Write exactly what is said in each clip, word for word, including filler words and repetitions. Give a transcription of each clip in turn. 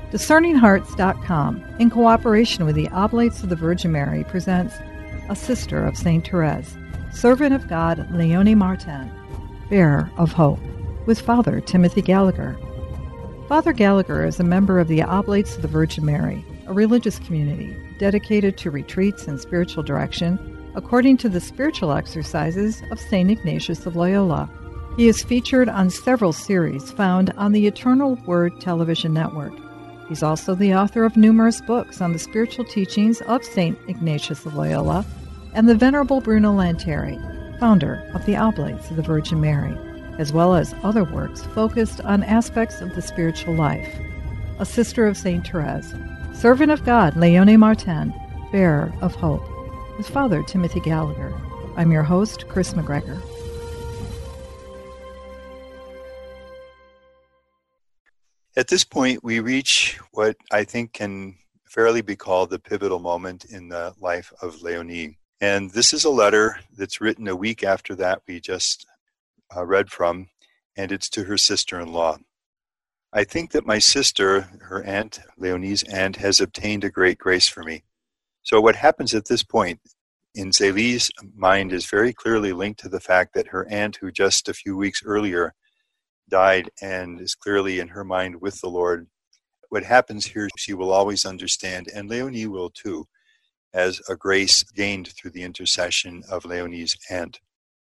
Discerning Hearts dot com, in cooperation with the Oblates of the Virgin Mary, presents A Sister of Saint Therese, Servant of God Léonie Martin, Bearer of Hope, with Father Timothy Gallagher. Father Gallagher is a member of the Oblates of the Virgin Mary, a religious community dedicated to retreats and spiritual direction according to the spiritual exercises of Saint Ignatius of Loyola. He is featured on several series found on the Eternal Word television network. He's also the author of numerous books on the spiritual teachings of Saint Ignatius of Loyola and the Venerable Bruno Lanteri, founder of the Oblates of the Virgin Mary, as well as other works focused on aspects of the spiritual life. A Sister of Saint Therese, Servant of God Léonie Martin, Bearer of Hope, with Father Timothy Gallagher. I'm your host, Chris McGregor. At this point, we reach what I think can fairly be called the pivotal moment in the life of Léonie. And this is a letter that's written a week after that we just uh, read from, and it's to her sister-in-law. I think that my sister, her aunt, Léonie's aunt, has obtained a great grace for me. So what happens at this point in Zélie's mind is very clearly linked to the fact that her aunt, who just a few weeks earlier died and is clearly in her mind with the Lord. What happens here, she will always understand, and Léonie will too, as a grace gained through the intercession of Léonie's aunt.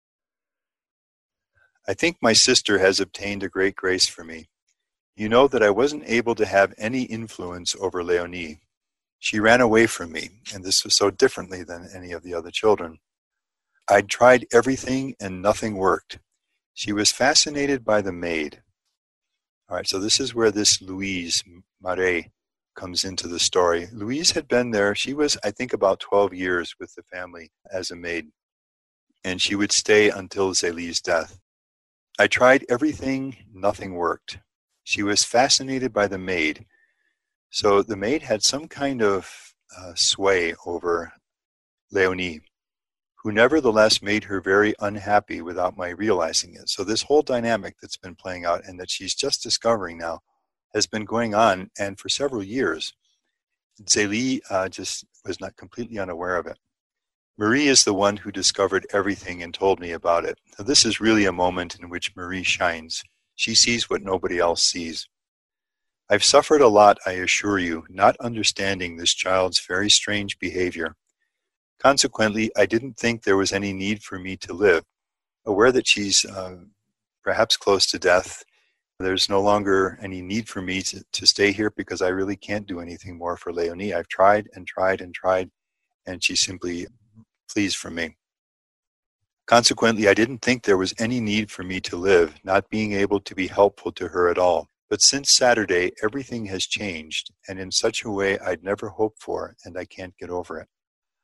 I think my sister has obtained a great grace for me. You know that I wasn't able to have any influence over Léonie. She ran away from me, and this was so differently than any of the other children. I'd tried everything and nothing worked. She was fascinated by the maid. All right, so this is where this Louise Marais comes into the story. Louise had been there. She was, I think, about twelve years with the family as a maid, and she would stay until Zélie's death. I tried everything, nothing worked. She was fascinated by the maid. So the maid had some kind of uh, sway over Léonie, who nevertheless made her very unhappy without my realizing it. So this whole dynamic that's been playing out and that she's just discovering now has been going on, and for several years. Zélie uh, just was not completely unaware of it. Marie is the one who discovered everything and told me about it. So this is really a moment in which Marie shines. She sees what nobody else sees. I've suffered a lot, I assure you, not understanding this child's very strange behavior. Consequently, I didn't think there was any need for me to live. Aware that she's uh, perhaps close to death, there's no longer any need for me to, to stay here because I really can't do anything more for Léonie. I've tried and tried and tried, and she simply flees from me. Consequently, I didn't think there was any need for me to live, not being able to be helpful to her at all. But since Saturday, everything has changed, and in such a way I'd never hoped for, and I can't get over it.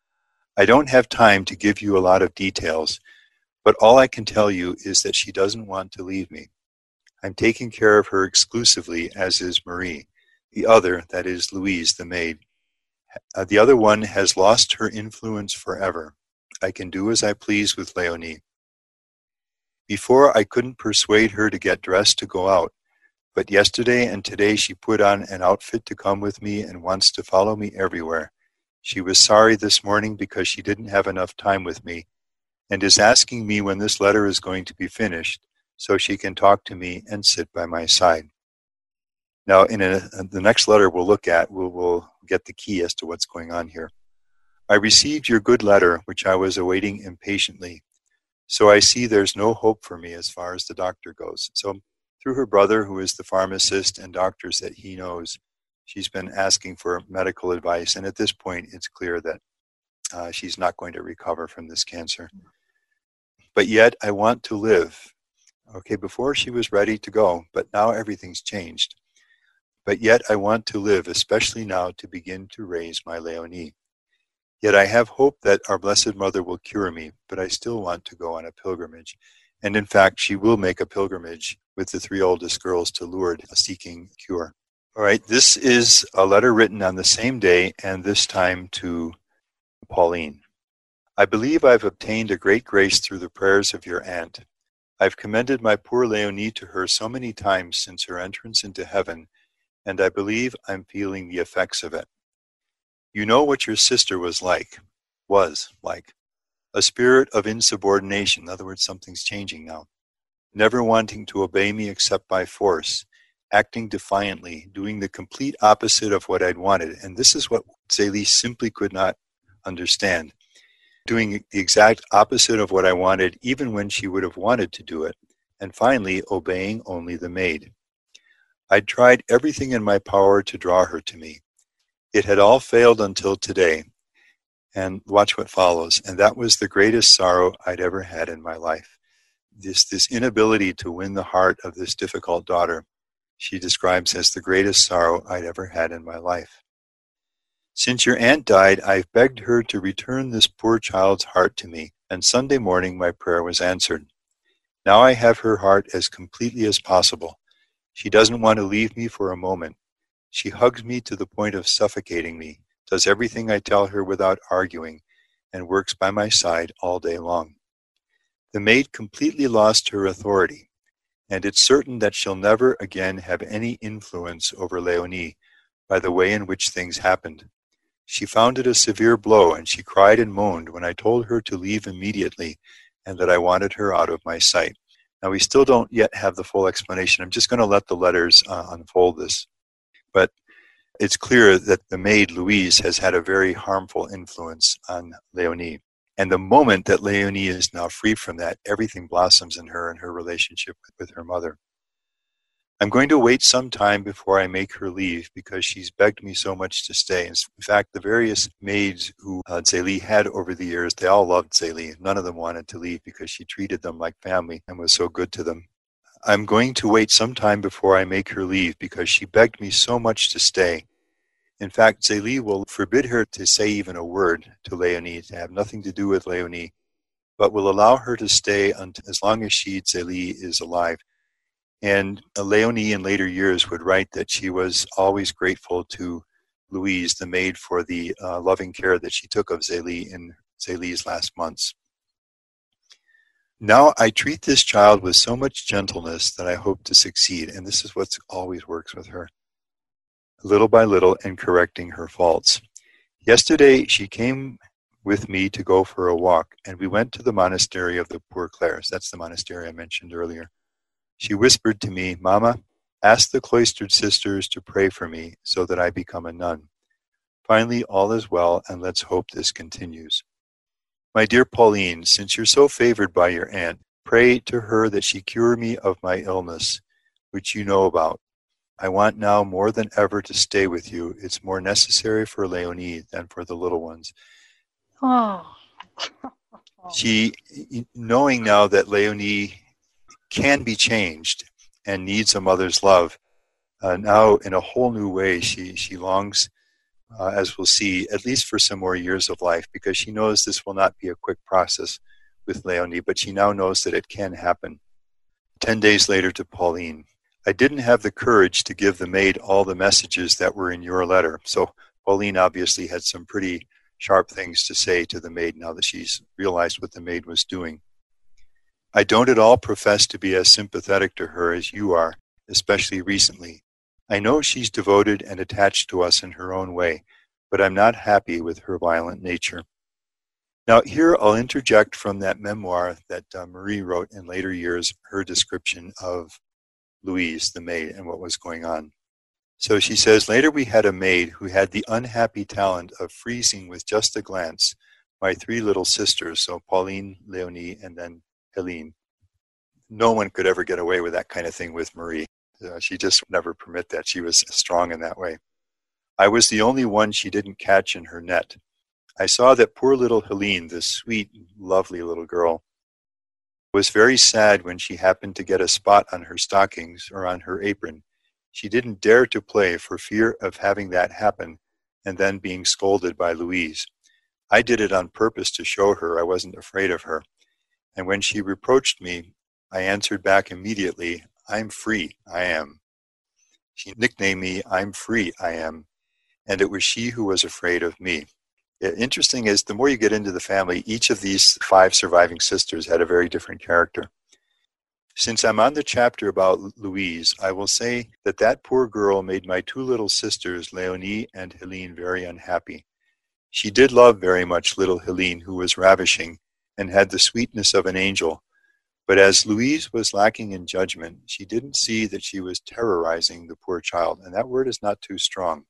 I don't have time to give you a lot of details, but all I can tell you is that she doesn't want to leave me. I'm taking care of her exclusively, as is Marie. The other, that is Louise, the maid. Uh, the other one has lost her influence forever. I can do as I please with Léonie. Before, I couldn't persuade her to get dressed to go out, but yesterday and today she put on an outfit to come with me and wants to follow me everywhere. She was sorry this morning because she didn't have enough time with me, and is asking me when this letter is going to be finished so she can talk to me and sit by my side. Now, in a, the next letter we'll look at, we'll, we'll get the key as to what's going on here. I received your good letter, which I was awaiting impatiently, so I see there's no hope for me as far as the doctor goes. So through her brother, who is the pharmacist, and doctors that he knows, she's been asking for medical advice, and at this point it's clear that uh, she's not going to recover from this cancer. But yet I want to live. Okay, before she was ready to go, but now everything's changed. But yet I want to live, especially now, to begin to raise my Léonie. Yet I have hope that our Blessed Mother will cure me, but I still want to go on a pilgrimage. And in fact, she will make a pilgrimage with the three oldest girls to Lourdes, seeking cure. All right, this is a letter written on the same day, and this time to Pauline. I believe I've obtained a great grace through the prayers of your aunt. I've commended my poor Léonie to her so many times since her entrance into heaven, and I believe I'm feeling the effects of it. You know what your sister was like, was like. A spirit of insubordination, in other words, something's changing now. Never wanting to obey me except by force, acting defiantly, doing the complete opposite of what I'd wanted. And this is what Zélie simply could not understand. Doing the exact opposite of what I wanted, even when she would have wanted to do it. And finally, obeying only the maid. I'd tried everything in my power to draw her to me. It had all failed until today. And watch what follows. And that was the greatest sorrow I'd ever had in my life. This, this inability to win the heart of this difficult daughter, she describes as the greatest sorrow I'd ever had in my life. Since your aunt died, I've begged her to return this poor child's heart to me, and Sunday morning my prayer was answered. Now I have her heart as completely as possible. She doesn't want to leave me for a moment. She hugs me to the point of suffocating me, does everything I tell her without arguing, and works by my side all day long. The maid completely lost her authority, and it's certain that she'll never again have any influence over Léonie by the way in which things happened. She found it a severe blow, and she cried and moaned when I told her to leave immediately and that I wanted her out of my sight. Now, we still don't yet have the full explanation. I'm just going to let the letters uh, unfold this. But it's clear that the maid, Louise, has had a very harmful influence on Léonie. And the moment that Léonie is now free from that, everything blossoms in her and her relationship with, with her mother. I'm going to wait some time before I make her leave because she's begged me so much to stay. In fact, the various maids who uh, Zélie had over the years, they all loved Zélie. None of them wanted to leave because she treated them like family and was so good to them. I'm going to wait some time before I make her leave because she begged me so much to stay. In fact, Zélie will forbid her to say even a word to Léonie, to have nothing to do with Léonie, but will allow her to stay until, as long as she, Zélie, is alive. And Léonie in later years would write that she was always grateful to Louise, the maid, for the uh, loving care that she took of Zélie in Zélie's last months. Now I treat this child with so much gentleness that I hope to succeed, and this is what always works with her, little by little, and correcting her faults. Yesterday she came with me to go for a walk, and we went to the monastery of the Poor Clares. That's the monastery I mentioned earlier. She whispered to me, "Mama, ask the cloistered sisters to pray for me so that I become a nun. Finally, all is well, and let's hope this continues. My dear Pauline, since you're so favored by your aunt, pray to her that she cure me of my illness, which you know about. I want now more than ever to stay with you. It's more necessary for Léonie than for the little ones." Oh. She, knowing now that Léonie can be changed and needs a mother's love, uh, now in a whole new way, she, she longs, uh, as we'll see, at least for some more years of life, because she knows this will not be a quick process with Léonie, but she now knows that it can happen. Ten days later to Pauline. I didn't have the courage to give the maid all the messages that were in your letter. So Pauline obviously had some pretty sharp things to say to the maid now that she's realized what the maid was doing. I don't at all profess to be as sympathetic to her as you are, especially recently. I know she's devoted and attached to us in her own way, but I'm not happy with her violent nature. Now here I'll interject from that memoir that uh, Marie wrote in later years, her description of Louise, the maid, and what was going on. So she says, later we had a maid who had the unhappy talent of freezing with just a glance my three little sisters, so Pauline, Léonie, and then Helene. No one could ever get away with that kind of thing with Marie. Uh, she just would never permit that. She was strong in that way. I was the only one she didn't catch in her net. I saw that poor little Helene, this sweet, lovely little girl, was very sad when she happened to get a spot on her stockings or on her apron. She didn't dare to play for fear of having that happen and then being scolded by Louise. I did it on purpose to show her I wasn't afraid of her. And when she reproached me, I answered back immediately, "I'm free, I am." She nicknamed me, "I'm free, I am." And it was she who was afraid of me. Interesting is, the more you get into the family, each of these five surviving sisters had a very different character. Since I'm on the chapter about Louise, I will say that that poor girl made my two little sisters, Leonie and Helene, very unhappy. She did love very much little Helene, who was ravishing and had the sweetness of an angel. But as Louise was lacking in judgment, she didn't see that she was terrorizing the poor child, and that word is not too strong.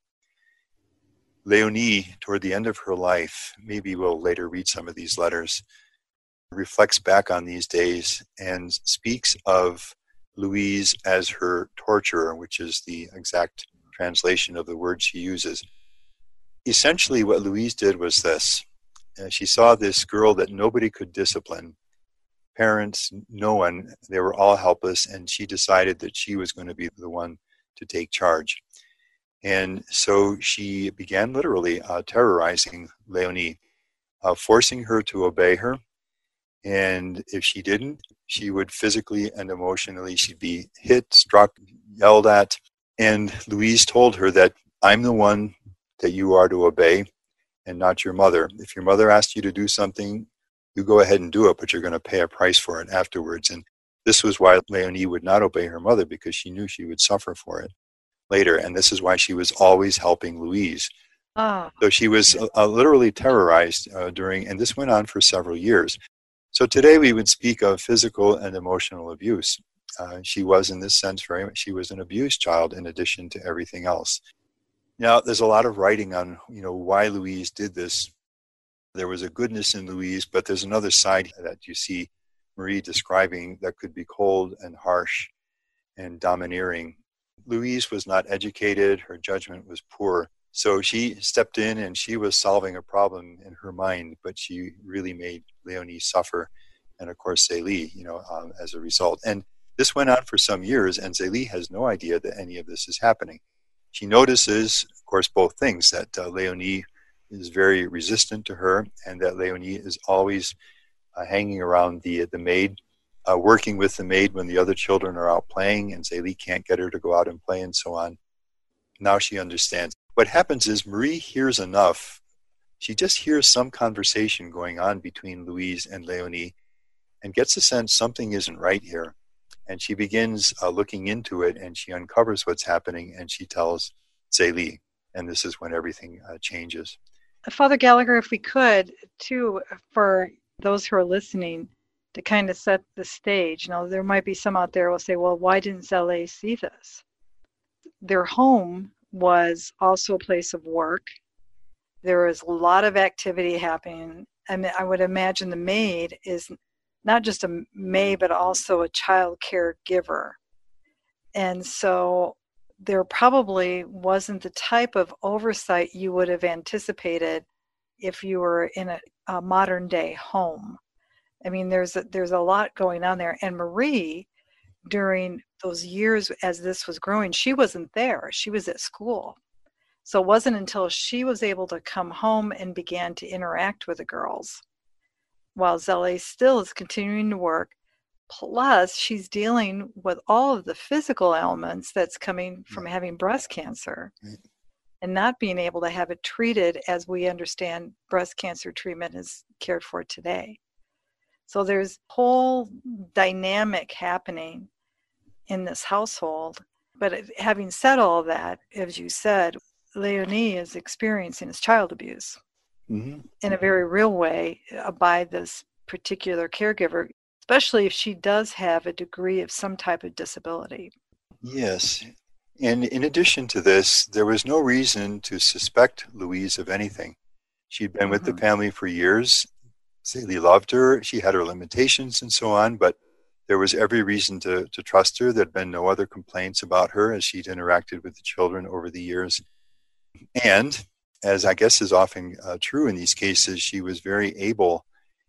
Leonie, toward the end of her life, maybe we'll later read some of these letters, reflects back on these days and speaks of Louise as her torturer, which is the exact translation of the word she uses. Essentially, what Louise did was this. Uh, she saw this girl that nobody could discipline. Parents, no one, they were all helpless, and she decided that she was going to be the one to take charge. And so she began literally uh, terrorizing Leonie, uh, forcing her to obey her. And if she didn't, she would physically and emotionally, she'd be hit, struck, yelled at. And Louise told her that I'm the one that you are to obey and not your mother. If your mother asked you to do something, you go ahead and do it, but you're going to pay a price for it afterwards. And this was why Leonie would not obey her mother, because she knew she would suffer for it later. And this is why she was always helping Louise. Oh. So she was uh, literally terrorized uh, during, and this went on for several years. So today we would speak of physical and emotional abuse. Uh, she was, in this sense, very much, she was an abused child in addition to everything else. Now, there's a lot of writing on, you know, why Louise did this. There was a goodness in Louise, but there's another side that you see Marie describing that could be cold and harsh and domineering. Louise was not educated. Her judgment was poor. So she stepped in and she was solving a problem in her mind, but she really made Leonie suffer, and of course Zélie, you know, um, as a result. And this went on for some years, and Zélie has no idea that any of this is happening. She notices, of course, both things, that uh, Leonie is very resistant to her, and that Leonie is always uh, hanging around the the maid, uh, working with the maid when the other children are out playing, and Zélie can't get her to go out and play, and so on. Now she understands. What happens is Marie hears enough. She just hears some conversation going on between Louise and Leonie and gets a sense something isn't right here. And she begins uh, looking into it, and she uncovers what's happening, and she tells Zélie. And this is when everything uh, changes. Father Gallagher, if we could, too, for those who are listening, to kind of set the stage. You know, there might be some out there who will say, well, why didn't Zélie see this? Their home was also a place of work. There was a lot of activity happening. I mean, I would imagine the maid is not just a maid, but also a child caregiver. And so there probably wasn't the type of oversight you would have anticipated if you were in a, a modern day home. I mean, there's a, there's a lot going on there. And Marie, during those years as this was growing, she wasn't there. She was at school. So it wasn't until she was able to come home and began to interact with the girls, while Zélie still is continuing to work. Plus, she's dealing with all of the physical ailments that's coming from having breast cancer and not being able to have it treated as we understand breast cancer treatment is cared for today. So there's a whole dynamic happening in this household. But having said all that, as you said, Leonie is experiencing his child abuse mm-hmm. in a very real way by this particular caregiver, especially if she does have a degree of some type of disability. Yes. And in addition to this, there was no reason to suspect Louise of anything. She'd been mm-hmm. with the family for years. Zélie loved her. She had her limitations and so on, but there was every reason to, to trust her. There had been no other complaints about her as she'd interacted with the children over the years. And, as I guess is often uh, true in these cases, she was very able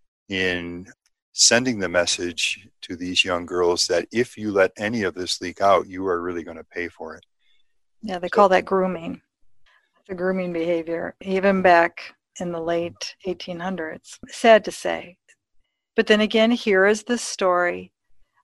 in sending the message to these young girls that if you let any of this leak out, you are really going to pay for it. Yeah, they so, call that grooming. The grooming behavior, even back in the late eighteen hundreds. Sad to say. But then again, here is the story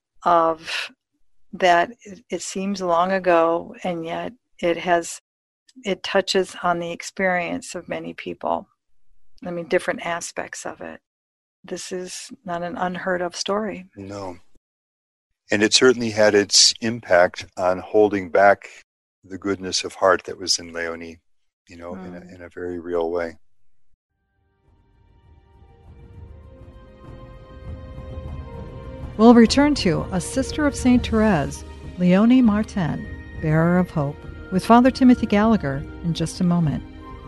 of that it seems long ago, and yet it has, it touches on the experience of many people. I mean, different aspects of it. This is not an unheard of story. No. And it certainly had its impact on holding back the goodness of heart that was in Leonie, you know, mm. in, a, in a very real way. We'll return to A Sister of Saint Therese, Leonie Martin, Bearer of Hope, with Father Timothy Gallagher in just a moment.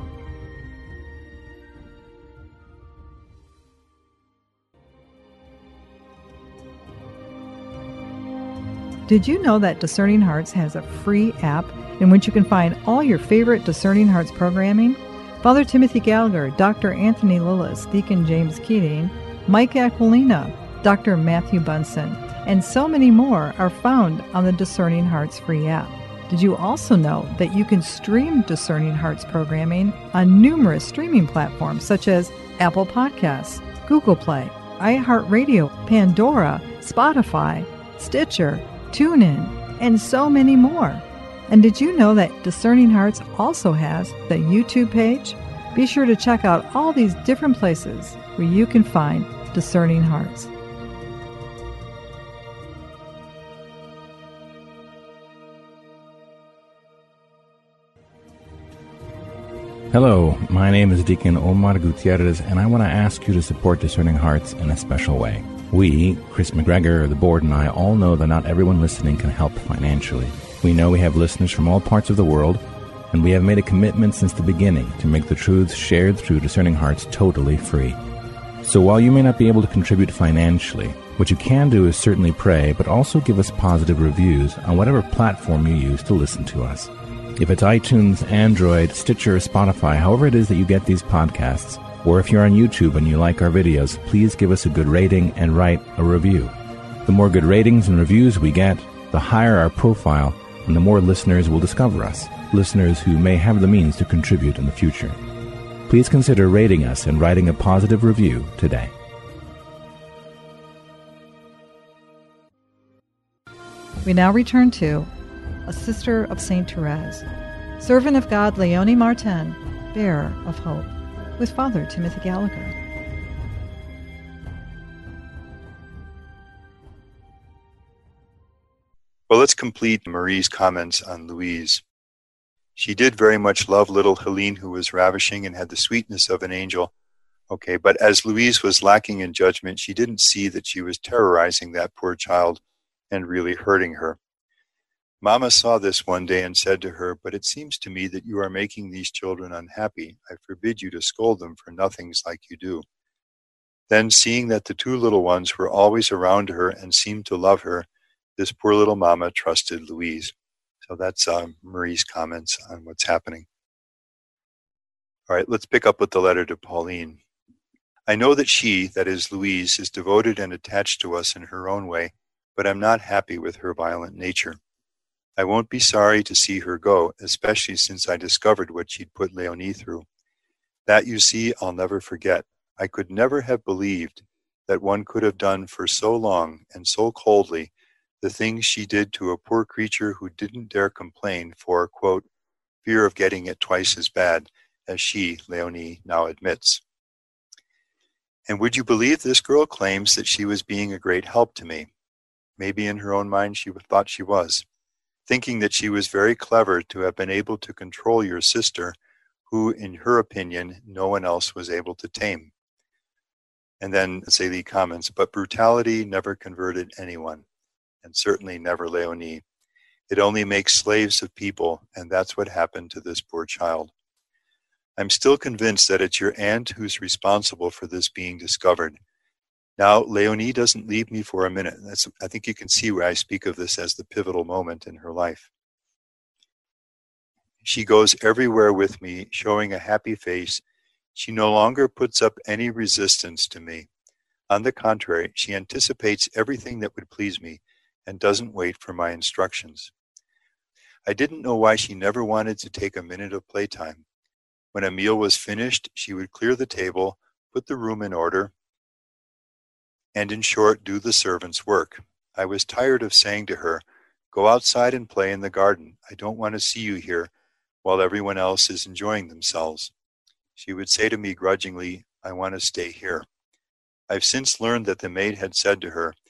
Did you know that Discerning Hearts has a free app in which you can find all your favorite Discerning Hearts programming? Father Timothy Gallagher, Doctor Anthony Lillis, Deacon James Keating, Mike Aquilina, Doctor Matthew Bunson, and so many more are found on the Discerning Hearts free app. Did you also know that you can stream Discerning Hearts programming on numerous streaming platforms such as Apple Podcasts, Google Play, iHeartRadio, Pandora, Spotify, Stitcher, TuneIn, and so many more. And did you know that Discerning Hearts also has the YouTube page? Be sure to check out all these different places where you can find Discerning Hearts. Hello, my name is Deacon Omar Gutierrez, and I want to ask you to support Discerning Hearts in a special way. We, Chris McGregor, the board, and I all know that not everyone listening can help financially. We know we have listeners from all parts of the world, and we have made a commitment since the beginning to make the truths shared through Discerning Hearts totally free. So while you may not be able to contribute financially, what you can do is certainly pray, but also give us positive reviews on whatever platform you use to listen to us. If it's iTunes, Android, Stitcher, Spotify, however it is that you get these podcasts, or if you're on YouTube and you like our videos, please give us a good rating and write a review. The more good ratings and reviews we get, the higher our profile, and the more listeners will discover us, listeners who may have the means to contribute in the future. Please consider rating us and writing a positive review today. We now return to A Sister of Saint Therese, Servant of God Leonie Martin, Bearer of Hope, with Father Timothy Gallagher. Well, let's complete Marie's comments on Louise. She did very much love little Helene, who was ravishing and had the sweetness of an angel. Okay, but as Louise was lacking in judgment, she didn't see that she was terrorizing that poor child and really hurting her. Mama saw this one day and said to her, "But it seems to me that you are making these children unhappy. I forbid you to scold them for nothings like you do." Then, seeing that the two little ones were always around her and seemed to love her, this poor little mama trusted Louise. So that's um, Marie's comments on what's happening. All right, let's pick up with the letter to Pauline. I know that she, that is Louise, is devoted and attached to us in her own way, but I'm not happy with her violent nature. I won't be sorry to see her go, especially since I discovered what she'd put Leonie through. That, you see, I'll never forget. I could never have believed that one could have done for so long and so coldly the things she did to a poor creature who didn't dare complain for, quote, fear of getting it twice as bad, as she, Leonie, now admits. And would you believe this girl claims that she was being a great help to me? Maybe in her own mind she thought she was, thinking that she was very clever to have been able to control your sister, who, in her opinion, no one else was able to tame. And then Zélie comments, but brutality never converted anyone, and certainly never Leonie. It only makes slaves of people, and that's what happened to this poor child. I'm still convinced that it's your aunt who's responsible for this being discovered. Now, Leonie doesn't leave me for a minute. That's, I think you can see where I speak of this as the pivotal moment in her life. She goes everywhere with me, showing a happy face. She no longer puts up any resistance to me. On the contrary, she anticipates everything that would please me and doesn't wait for my instructions. I didn't know why she never wanted to take a minute of playtime. When a meal was finished, she would clear the table, put the room in order, and in short, do the servant's work. I was tired of saying to her, go outside and play in the garden. I don't want to see you here while everyone else is enjoying themselves. She would say to me grudgingly, I want to stay here. I've since learned that the maid had said to her,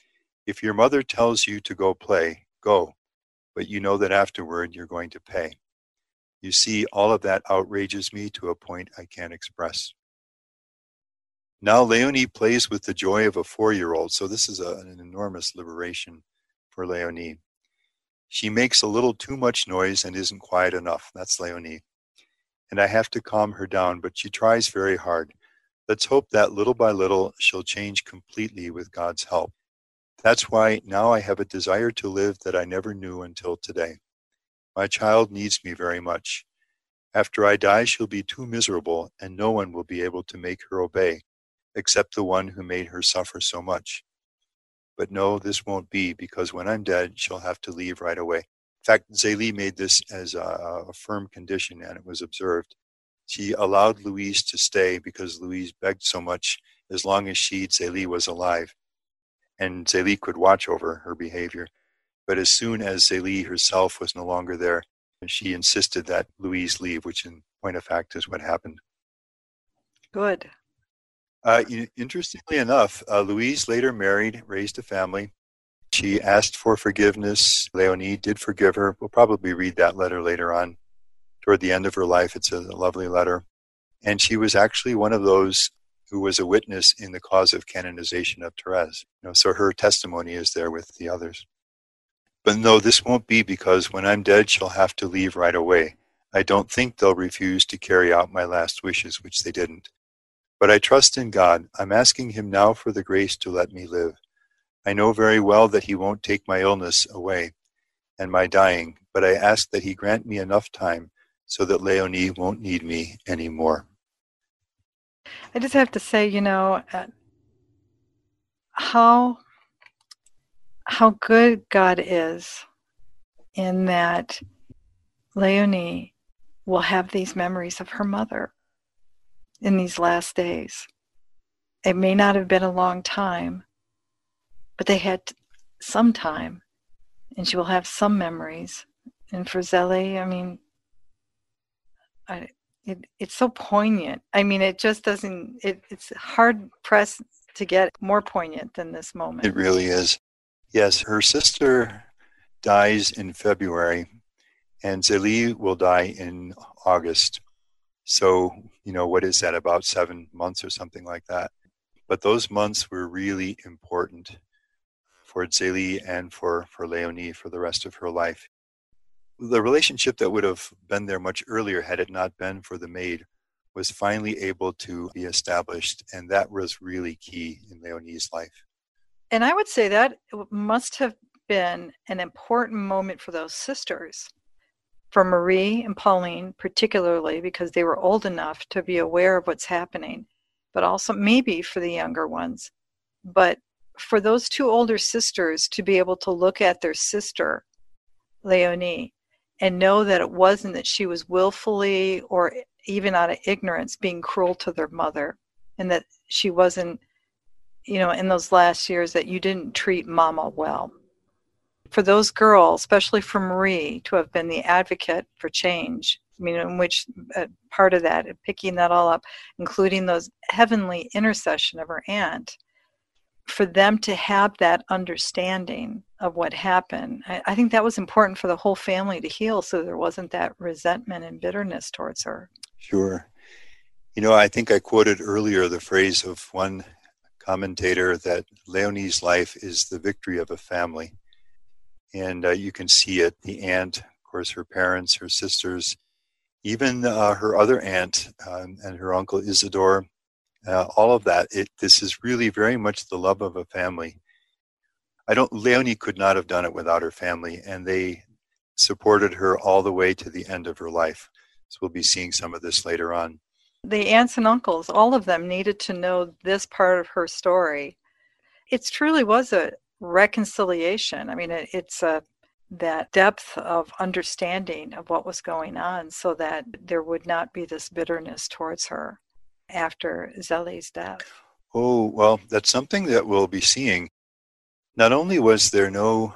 If your mother tells you to go play, go, but you know that afterward you're going to pay. You see, all of that outrages me to a point I can't express. Now Leonie plays with the joy of a four-year-old, so this is a, an enormous liberation for Leonie. She makes a little too much noise and isn't quiet enough. That's Leonie. And I have to calm her down, but she tries very hard. Let's hope that little by little she'll change completely with God's help. That's why now I have a desire to live that I never knew until today. My child needs me very much. After I die, she'll be too miserable, and no one will be able to make her obey, except the one who made her suffer so much. But no, this won't be, because when I'm dead, she'll have to leave right away. In fact, Zélie made this as a, a firm condition, and it was observed. She allowed Louise to stay because Louise begged so much as long as she, Zélie, was alive. And Zélie could watch over her behavior. But as soon as Zélie herself was no longer there, she insisted that Louise leave, which in point of fact is what happened. Good. Uh, interestingly enough, uh, Louise later married, raised a family. She asked for forgiveness. Léonie did forgive her. We'll probably read that letter later on. Toward the end of her life, it's a lovely letter. And she was actually one of those who was a witness in the cause of canonization of Therese. You know, so her testimony is there with the others. But no, this won't be, because when I'm dead, she'll have to leave right away. I don't think they'll refuse to carry out my last wishes, which they didn't. But I trust in God. I'm asking him now for the grace to let me live. I know very well that he won't take my illness away and my dying, but I ask that he grant me enough time so that Léonie won't need me anymore. I just have to say, you know, uh, how how good God is in that Léonie will have these memories of her mother in these last days. It may not have been a long time, but they had some time, and she will have some memories. And for Zélie, I mean, I, it, it's so poignant. I mean, it just doesn't, it, it's hard pressed to get more poignant than this moment. It really is. Yes, her sister dies in February, and Zélie will die in August. So, you know, what is that, about seven months or something like that? But those months were really important for Zélie and for, for Léonie for the rest of her life. The relationship that would have been there much earlier had it not been for the maid was finally able to be established, and that was really key in Léonie's life. And I would say that must have been an important moment for those sisters, for Marie and Pauline particularly, because they were old enough to be aware of what's happening, but also maybe for the younger ones. But for those two older sisters to be able to look at their sister, Léonie, and know that it wasn't that she was willfully or even out of ignorance being cruel to their mother, and that she wasn't, you know, in those last years, that you didn't treat Mama well. For those girls, especially for Marie, to have been the advocate for change, I mean, in which uh, part of that, picking that all up, including those heavenly intercession of her aunt, for them to have that understanding of what happened, I, I think that was important for the whole family to heal, so there wasn't that resentment and bitterness towards her. Sure. You know, I think I quoted earlier the phrase of one commentator that Léonie's life is the victory of a family. And uh, you can see it, the aunt, of course, her parents, her sisters, even uh, her other aunt um, and her uncle Isidore, uh, all of that. It, this is really very much the love of a family. I don't, Léonie could not have done it without her family, and they supported her all the way to the end of her life. So we'll be seeing some of this later on. The aunts and uncles, all of them needed to know this part of her story. It truly was a reconciliation. I mean, it, it's a, that depth of understanding of what was going on so that there would not be this bitterness towards her after Zélie's death. Oh, well, that's something that we'll be seeing. Not only was there no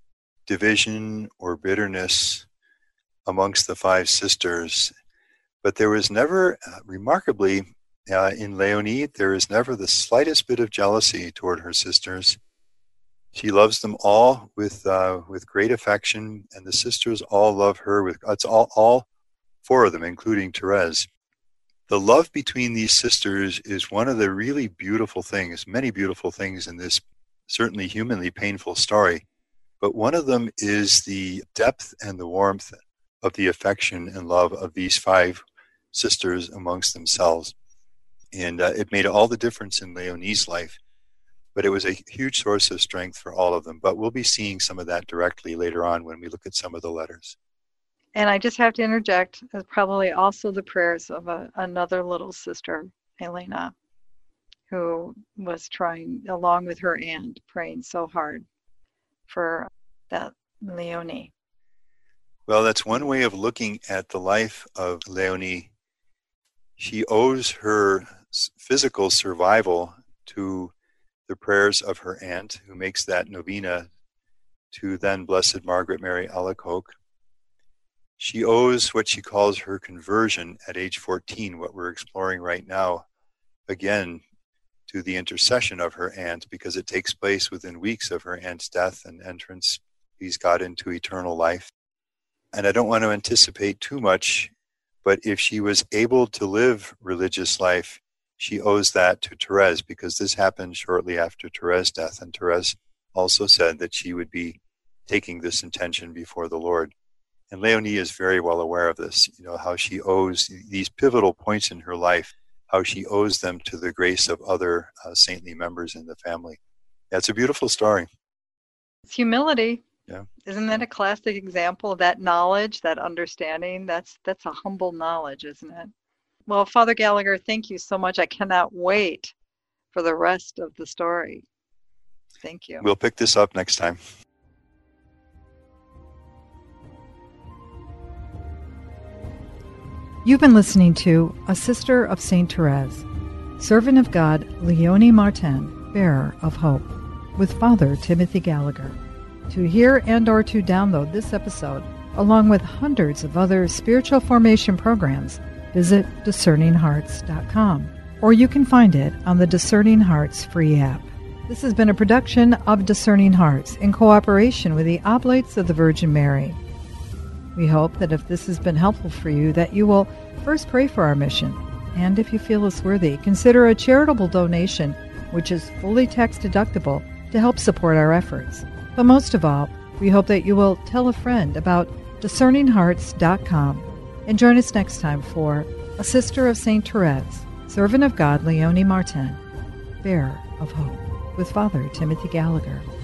division or bitterness amongst the five sisters, but there was never, uh, remarkably, uh, in Léonie, there is never the slightest bit of jealousy toward her sisters. She loves them all with uh, with great affection, and the sisters all love her. With it's all all four of them, including Therese. The love between these sisters is one of the really beautiful things, many beautiful things in this certainly humanly painful story. But one of them is the depth and the warmth of the affection and love of these five sisters amongst themselves. And uh, it made all the difference in Leonie's life. But it was a huge source of strength for all of them. But we'll be seeing some of that directly later on when we look at some of the letters. And I just have to interject, uh, probably also the prayers of a, another little sister, Elena, who was trying, along with her aunt, praying so hard for that Leonie. Well, that's one way of looking at the life of Leonie. She owes her physical survival to the prayers of her aunt, who makes that novena to then Blessed Margaret Mary Alacoque. She owes what she calls her conversion at age fourteen, what we're exploring right now, again, to the intercession of her aunt, because it takes place within weeks of her aunt's death and entrance, please God, into eternal life. And I don't want to anticipate too much, but if she was able to live religious life, she owes that to Therese, because this happened shortly after Therese's death. And Therese also said that she would be taking this intention before the Lord. And Leonie is very well aware of this, you know, how she owes these pivotal points in her life, how she owes them to the grace of other uh, saintly members in the family. That's a beautiful story. It's humility. Yeah. Isn't that a classic example of that knowledge, that understanding? That's that's a humble knowledge, isn't it? Well, Father Gallagher, thank you so much. I cannot wait for the rest of the story. Thank you. We'll pick this up next time. You've been listening to A Sister of Saint Therese, Servant of God Leonie Martin, Bearer of Hope, with Father Timothy Gallagher. To hear and or to download this episode, along with hundreds of other spiritual formation programs, visit discerning hearts dot com, or you can find it on the Discerning Hearts free app. This has been a production of Discerning Hearts in cooperation with the Oblates of the Virgin Mary. We hope that if this has been helpful for you, that you will first pray for our mission, and if you feel us worthy, consider a charitable donation, which is fully tax deductible, to help support our efforts. But most of all, we hope that you will tell a friend about discerning hearts dot com and join us next time for A Sister of Saint Therese, Servant of God Leonie Martin, Bearer of Hope, with Father Timothy Gallagher.